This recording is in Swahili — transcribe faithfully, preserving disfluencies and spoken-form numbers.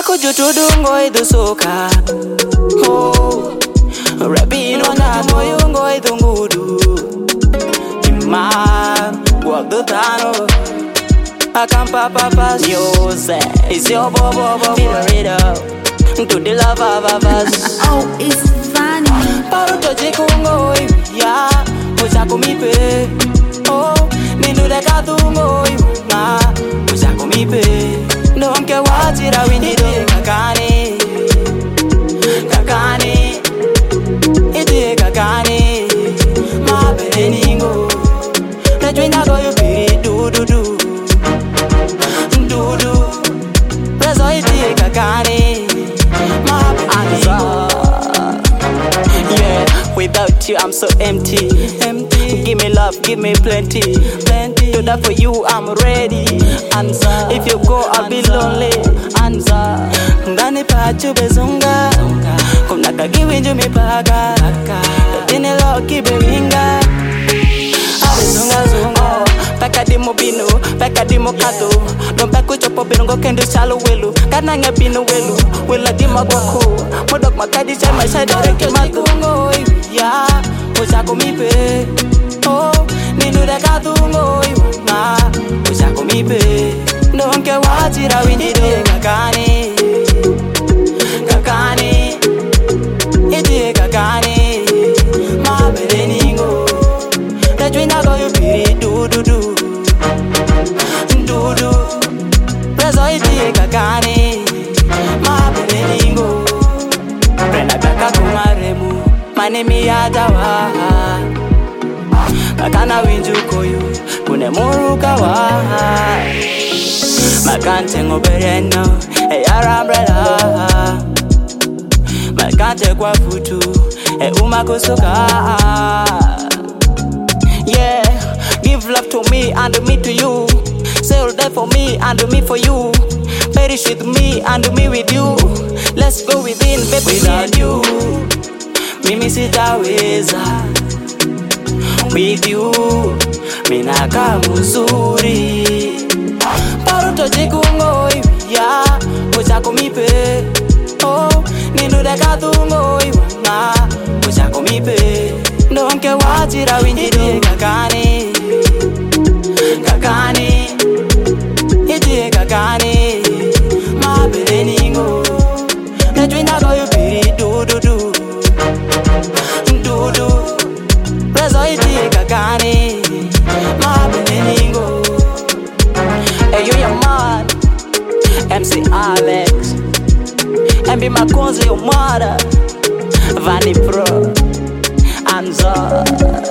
Pako jutudungo idu soka. Oh, Rabino na moyungo idu ngudu. Imam, walk the tunnel. I can't papa pass you say it's your bobo bobo. Feel it up to the love of us. Oh, it's funny. Paro to jikungo ya, pucha kumipe. Oh, mindu de katungo na, pucha kumipe. Don't care what it a windy do. Kakani, kakani, iti kakani. Ma beningo, na joina go you be do do do. Yeah, without you I'm so empty. Empty. Give me love, give me plenty. Plenty. Do that for you, I'm ready. Answer. If you go, I'll be lonely. Answer. Ngani pachu bezunga. Kumnaka giwinju mipaka. Tini loki bewinga. Abezunga zunga. Peka di mo binu, peka di mo kado. Don't peku chopo binu go kendo chalo welu. Kana nge binu welu, wela di magwako. Modok makadi chay my side direct matungo. Ya, pucha kumipe. Oh, ninu de katungo. Ma, pucha kumipe. Don't care what it a windy do. Kakani, kakani, iti kakani. Ma bereningo. The dream I go you be do do do. Kakani, ma beningo. Prenda kaka kumaremu, manemi adawa. Kakana winju koyu, kune muruka wa. Makante ngobereno, e yara umbrella. Makante kwa futu, e umakusuka. Yeah, give love to me and me to you. Say all that for me and me for you. Perish with me and me with you. Let's go within, baby, without you. Mimi sitaweza. With you, minaka muzuri. Paruto jikungo ya, pucha kumipe. Oh, ninu de katungo na, pucha kumipe. Don't care what it a windy do. Kakani, kakani, iti kakani. Ma beningo, na joina go you be do do do, do do. Rezo iti kakani, ma beningo. Hey you your man, M C Alex, M B Makonzi your mother, Vani Pro, Anza.